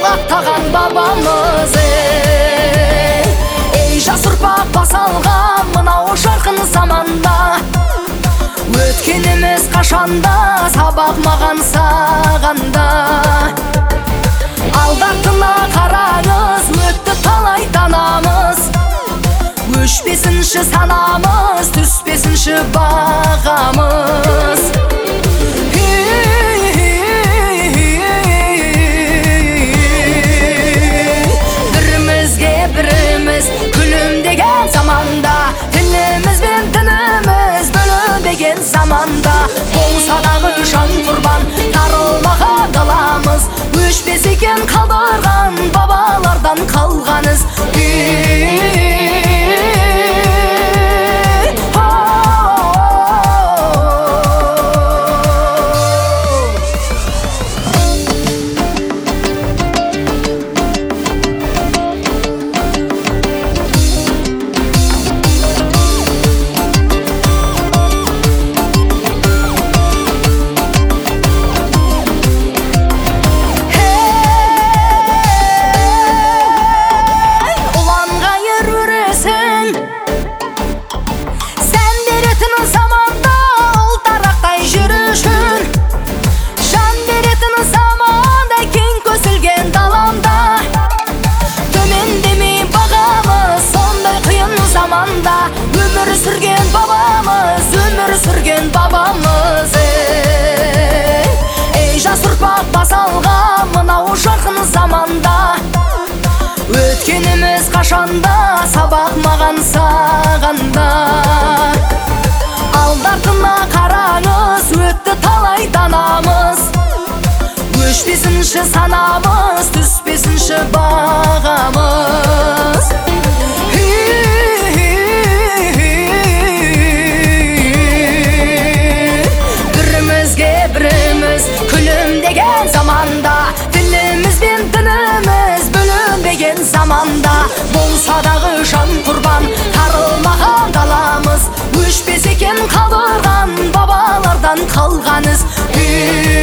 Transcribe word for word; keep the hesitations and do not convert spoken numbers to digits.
аттаған бабамыз. Ей жас ұрпақ бас алған мынау жарқын заманда, өткеніміз қашанда сабақ маған сағанда. Алдартына қараңыз, өтті талай данамыз, өшпесінші санамыз, түспесінші бағамыз. Бірімізге біріміз күлімдеген заманда, тіліміз бен дініміз бөлінбеген заманда, болса дағы жан құрбан тарылмаған даламыз, өшпес екен қалдырған бабалардан қалғаныз. Өмір сүрген бабамыз, өмір сүрген бабамыз. Ей жас ұрпақ бас алған мынау жарқын заманда, өткеніміз қашанда сабақ маған сағанда. Алдартына қараңыз, өтті талай данамыз, өшпесінші санамыз, түспесінші бағамыз. Күлімдеген заманда, тіліміз бен дініміз бөлінбеген заманда, болса дағы жан құрбан тарылмаған даламыз, өшпес екен қалдырған бабалардан қалғаныз.